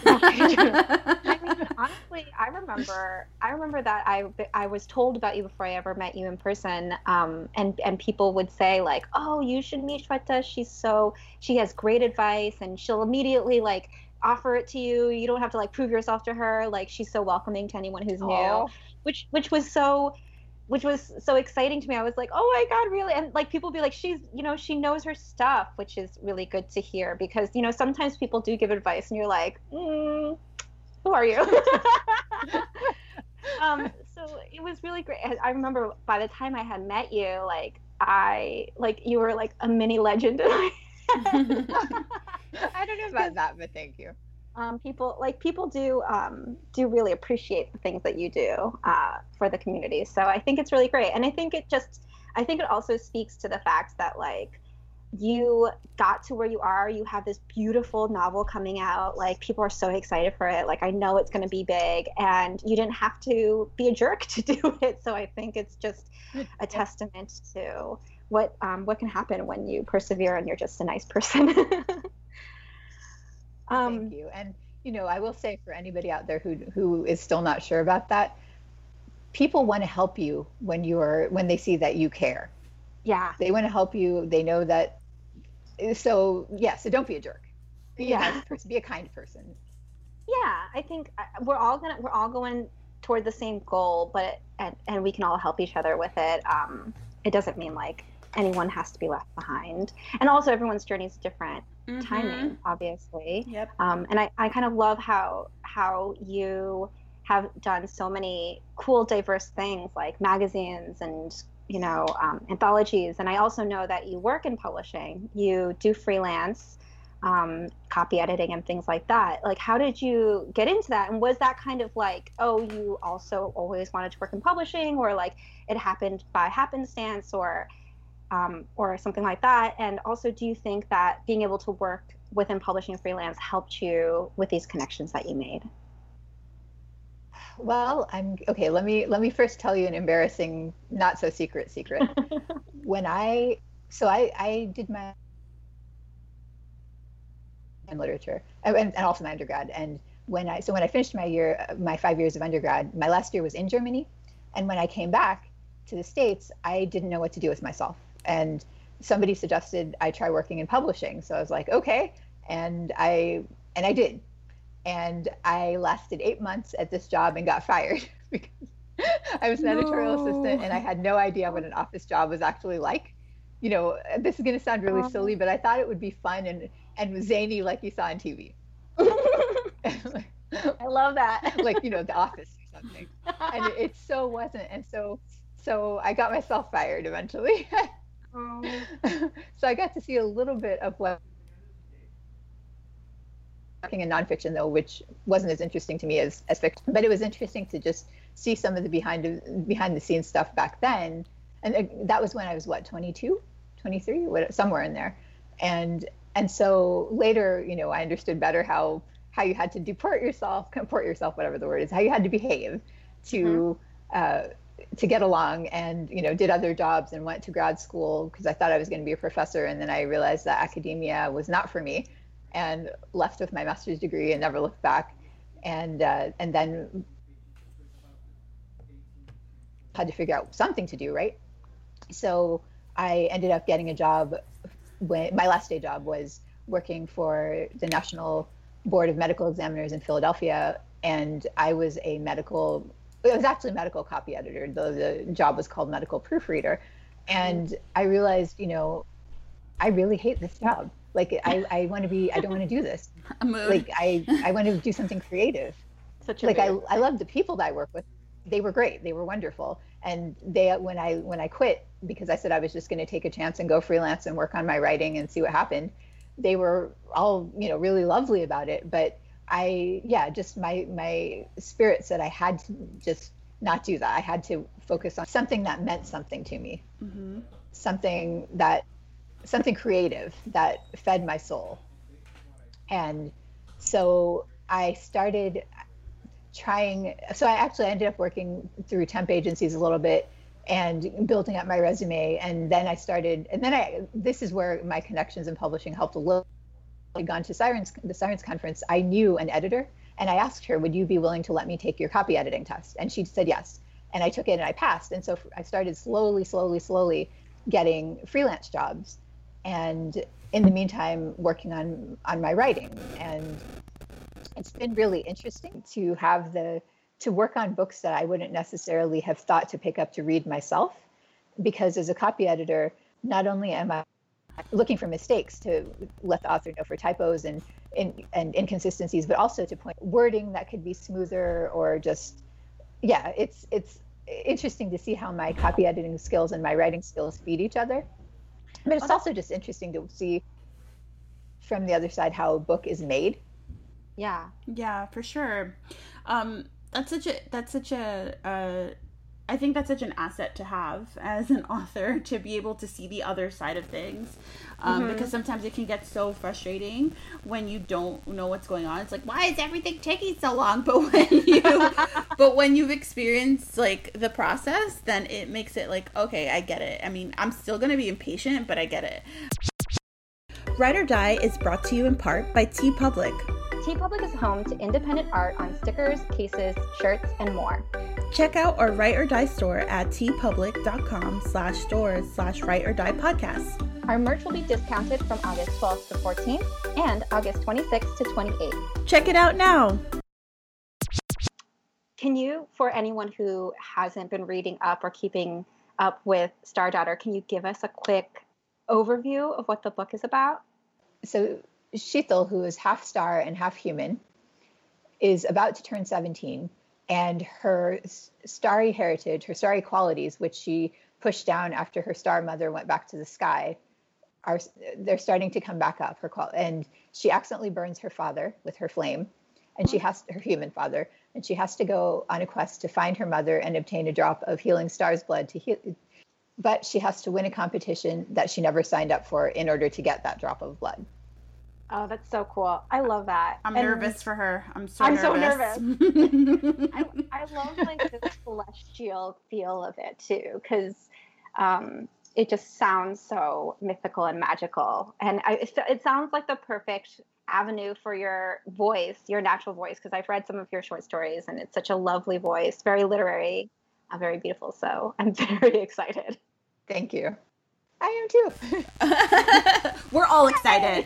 I mean, honestly, I remember, I remember that I, I was told about you before I ever met you in person. Um, and, and people would say like, oh, you should meet Shweta. She's so, she has great advice and she'll immediately like offer it to you. You don't have to like prove yourself to her. Like she's so welcoming to anyone who's new, Aww. which, which was so, which was so exciting to me. I was like, oh my God, really? And like people be like, she's, you know, she knows her stuff, which is really good to hear because, you know, sometimes people do give advice and you're like, mm, who are you? um, so it was really great. I remember by the time I had met you, like I, like you were like a mini legend. I don't know about that, but thank you. Um, people like people do um, do really appreciate the things that you do uh, for the community. So I think it's really great. And I think it just, I think it also speaks to the fact that like you got to where you are, you have this beautiful novel coming out, like people are so excited for it. Like I know it's going to be big and you didn't have to be a jerk to do it. So I think it's just a testament to what, um, what can happen when you persevere and you're just a nice person. Um, Thank you. And, you know, I will say for anybody out there who who is still not sure about that, people want to help you when you're, when they see that you care. Yeah. They want to help you. They know that. So, yeah, so don't be a jerk. Be yeah. a nice person. Be a kind person. Yeah, I think we're all gonna, we're all going toward the same goal, but, and, and we can all help each other with it. Um, it doesn't mean like anyone has to be left behind. And also everyone's journey is different. Mm-hmm. Timing, obviously. Yep. Um, and I, I kind of love how how you have done so many cool, diverse things like magazines and, you know, um, anthologies. And I also know that you work in publishing. You do freelance, um, copy editing and things like that. Like, how did you get into that? And was that kind of like, oh, you also always wanted to work in publishing, or like it happened by happenstance, or Um, or something like that? And also, do you think that being able to work within publishing and freelance helped you with these connections that you made? Well, I'm okay. Let me let me first tell you an embarrassing, not so secret secret. When I so I I did my in literature and, and also my undergrad. And when I so when I finished my year, my five years of undergrad, my last year was in Germany. And when I came back to the States, I didn't know what to do with myself. And somebody suggested I try working in publishing. So I was like, okay. And I, and I did. And I lasted eight months at this job and got fired because I was an no. editorial assistant and I had no idea what an office job was actually like. You know, this is going to sound really silly, but I thought it would be fun and, and zany like you saw on T V. I love that. Like, you know, The Office or something. And it, it so wasn't. And so, so I got myself fired eventually. Oh. So I got to see a little bit of what working in nonfiction, though, which wasn't as interesting to me as, as fiction, but it was interesting to just see some of the behind behind the scenes stuff back then. And that was when I was what, twenty-two, twenty-three, what, somewhere in there. And and so later, you know, I understood better how how you had to deport yourself, comport yourself, whatever the word is, how you had to behave to mm-hmm. uh, to get along, and, you know, did other jobs and went to grad school because I thought I was going to be a professor. And then I realized that academia was not for me, and left with my master's degree and never looked back. And uh, and then had to figure out something to do, right? So I ended up getting a job when my last day job was working for the National Board of Medical Examiners in Philadelphia, and I was a medical, it was actually medical copy editor, though the job was called medical proofreader. And I realized, you know, I really hate this job. Like, I, I want to be, I don't want to do this. A mood. Like, I, I want to do something creative. Such a like, I, mood. I love the people that I work with. They were great. They were wonderful. And they, when I, when I quit, because I said I was just going to take a chance and go freelance and work on my writing and see what happened, they were all, you know, really lovely about it. But I, yeah, just my, my spirit said I had to just not do that. I had to focus on something that meant something to me, Mm-hmm. something that, something creative that fed my soul. And so I started trying, so I actually ended up working through temp agencies a little bit and building up my resume. And then I started, and then I, this is where my connections in publishing helped a little. I'd gone to Sirens, the Sirens conference. I knew an editor, and I asked her, would you be willing to let me take your copy editing test? And she said yes. And I took it and I passed. And so I started slowly, slowly, slowly getting freelance jobs. And in the meantime, working on, on my writing. And it's been really interesting to have the, to work on books that I wouldn't necessarily have thought to pick up to read myself. Because as a copy editor, not only am I looking for mistakes to let the author know for typos and, and, and inconsistencies, but also to point wording that could be smoother or just, yeah, it's, it's interesting to see how my copy editing skills and my writing skills feed each other. But it's also just interesting to see from the other side how a book is made. Yeah. Yeah, for sure. Um, that's such a, that's such a, uh, I think that's such an asset to have as an author, to be able to see the other side of things. Um, Mm-hmm. Because sometimes it can get so frustrating when you don't know what's going on. It's like, why is everything taking so long? But when you, but when you've experienced like the process, then it makes it like, okay, I get it. I mean, I'm still going to be impatient, but I get it. Write or Die is brought to you in part by TeePublic. TeePublic is home to independent art on stickers, cases, shirts, and more. Check out our Write or Die store at teepublic.com slash stores slash Write or Die podcast. Our merch will be discounted from August twelfth to fourteenth and August twenty-sixth to twenty-eighth. Check it out now. Can you, for anyone who hasn't been reading up or keeping up with Stardaughter, can you give us a quick overview of what the book is about? So Sheetal, who is half star and half human, is about to turn seventeen, and her starry heritage, her starry qualities, which she pushed down after her star mother went back to the sky, are they're starting to come back up. Her qual- and she accidentally burns her father with her flame, and she has her human father, and she has to go on a quest to find her mother and obtain a drop of healing star's blood to heal. But she has to win a competition that she never signed up for in order to get that drop of blood. Oh, that's so cool. I love that. I'm And nervous for her. I'm so I'm nervous. so nervous. I, I love like the celestial feel of it too, because um, it just sounds so mythical and magical. And I, it, it sounds like the perfect avenue for your voice, your natural voice, because I've read some of your short stories and it's such a lovely voice, very literary, uh, very beautiful. So I'm very excited. Thank you. I am too. We're all excited.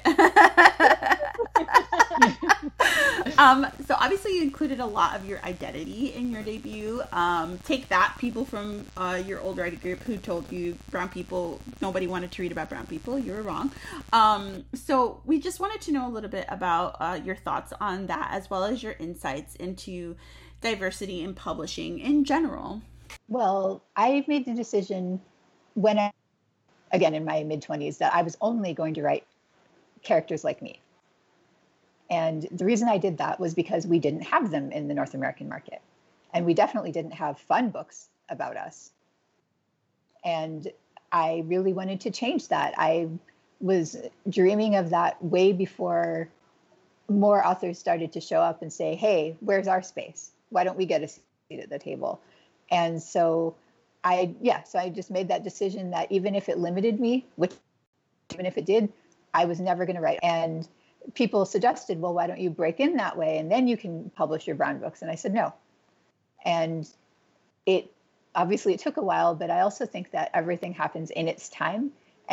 um, so obviously you included a lot of your identity in your debut. Um, take that, people from uh, your old writing group who told you brown people, nobody wanted to read about brown people. You were wrong. Um, so we just wanted to know a little bit about uh, your thoughts on that, as well as your insights into diversity in publishing in general. Well, I made the decision when I, again, in my mid-twenties, that I was only going to write characters like me. And the reason I did that was because we didn't have them in the North American market. And we definitely didn't have fun books about us. And I really wanted to change that. I was dreaming of that way before more authors started to show up and say, hey, where's our space? Why don't we get a seat at the table? And so I, yeah, so I just made that decision that even if it limited me, which even if it did, I was never going to write. And people suggested, well, why don't you break in that way? And then you can publish your brown books. And I said, no. And it, obviously it took a while, but I also think that everything happens in its time. And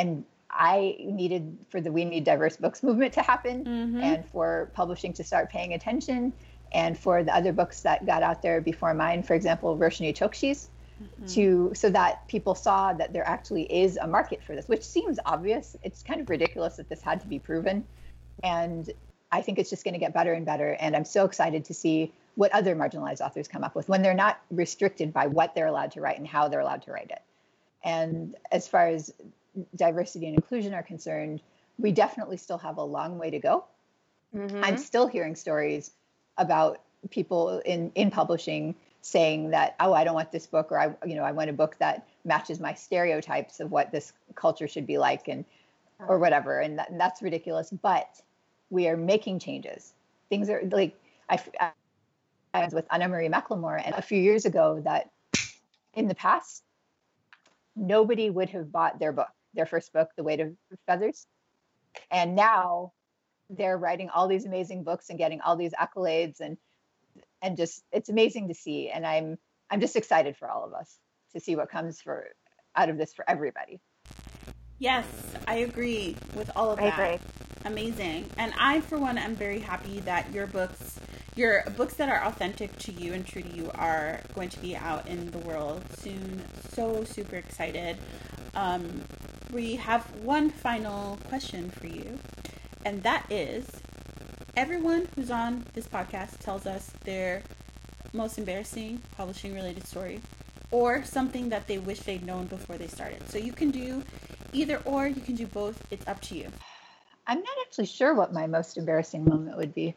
I needed for the We Need Diverse Books movement to happen, Mm-hmm. and for publishing to start paying attention, and for the other books that got out there before mine, for example, Roshni Chokshi's, mm-hmm. to so that people saw that there actually is a market for this, which seems obvious. It's kind of ridiculous that this had to be proven. And I think it's just going to get better and better. And I'm so excited to see what other marginalized authors come up with when they're not restricted by what they're allowed to write and how they're allowed to write it. And as far as diversity and inclusion are concerned, we definitely still have a long way to go. Mm-hmm. I'm still hearing stories about people in, in publishing saying that, oh, I don't want this book, or I, you know, I want a book that matches my stereotypes of what this culture should be like, and or whatever. And, that, and that's ridiculous. But we are making changes. Things are like, I, I was with Anna Marie McLemore, and a few years ago that in the past, nobody would have bought their book, their first book, The Weight of Feathers. And now they're writing all these amazing books and getting all these accolades, and and just, it's amazing to see. And I'm I'm just excited for all of us to see what comes for out of this for everybody. Yes, I agree with all of I that. agree. Amazing. And I, for one, am very happy that your books, your books that are authentic to you and true to you, are going to be out in the world soon. So super excited. Um, we have one final question for you, and that is, everyone who's on this podcast tells us their most embarrassing publishing related story, or something that they wish they'd known before they started. So you can do either or, you can do both. It's up to you. I'm not actually sure what my most embarrassing moment would be.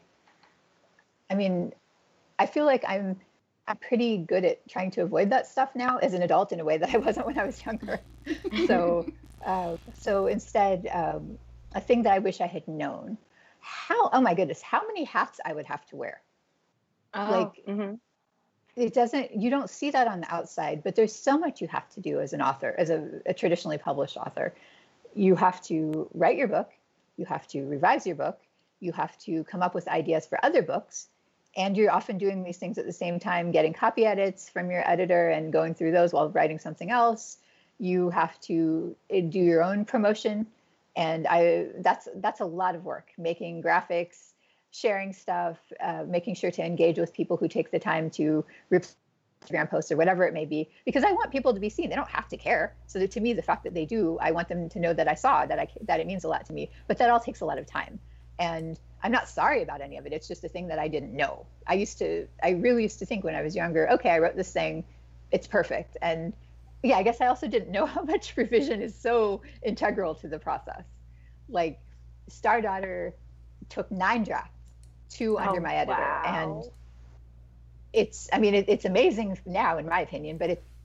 I mean, I feel like I'm I'm pretty good at trying to avoid that stuff now as an adult in a way that I wasn't when I was younger. so uh, so instead, um, a thing that I wish I had known. How, oh my goodness, how many hats I would have to wear. Oh, like, mm-hmm. It doesn't, you don't see that on the outside, but there's so much you have to do as an author, as a, a traditionally published author. You have to write your book, you have to revise your book, you have to come up with ideas for other books, and you're often doing these things at the same time, getting copy edits from your editor and going through those while writing something else. You have to do your own promotion, and I that's that's a lot of work, making graphics, sharing stuff, uh, making sure to engage with people who take the time to Instagram posts or whatever it may be, because I want people to be seen. They don't have to care. So that, to me, the fact that they do, I want them to know that I saw, that I that it means a lot to me. But that all takes a lot of time. And I'm not sorry about any of it. It's just a thing that I didn't know. I used to, I really used to think when I was younger, okay, I wrote this thing, it's perfect. And yeah, I guess I also didn't know how much revision is so integral to the process. Like, Star Daughter took nine drafts, two under oh, my editor. Wow. And it's, I mean, it, it's amazing now, in my opinion, but it's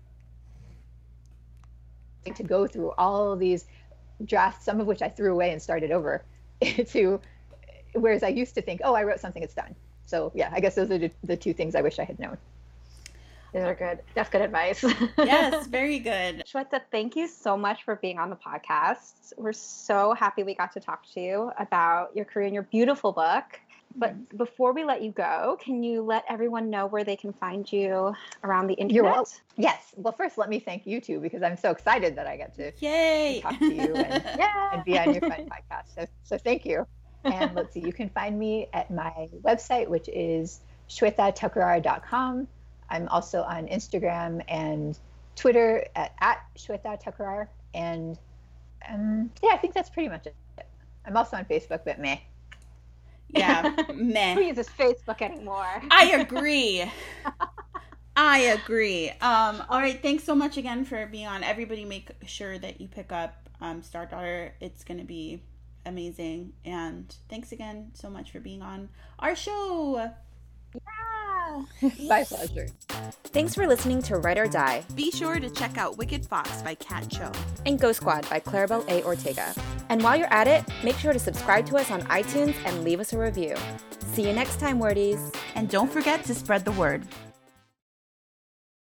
to go through all these drafts, some of which I threw away and started over, to, whereas I used to think, oh, I wrote something, it's done. So yeah, I guess those are the, the two things I wish I had known. These are good. That's good advice. Yes, very good. Shweta, thank you so much for being on the podcast. We're so happy we got to talk to you about your career and your beautiful book. But mm-hmm. before we let you go, can you let everyone know where they can find you around the internet? You're welcome. Yes. Well, first, let me thank you two, because I'm so excited that I get to, Yay. to talk to you and, and be on your fun podcast. So, so thank you. And let's see, you can find me at my website, which is shweta takrar dot com. I'm also on Instagram and Twitter at, at Shweta Takrar. And um, yeah, I think that's pretty much it. I'm also on Facebook, but meh. Yeah, meh. Who uses Facebook anymore? I agree. I agree. Um, all right, thanks so much again for being on. Everybody make sure that you pick up um, Star Daughter. It's going to be amazing. And thanks again so much for being on our show. Yeah. My pleasure. Thanks for listening to Write or Die. Be sure to check out Wicked Fox by Kat Cho and Ghost Squad by Claribel A. Ortega. And while you're at it, make sure to subscribe to us on iTunes and leave us a review. See you next time, wordies. And don't forget to spread the word.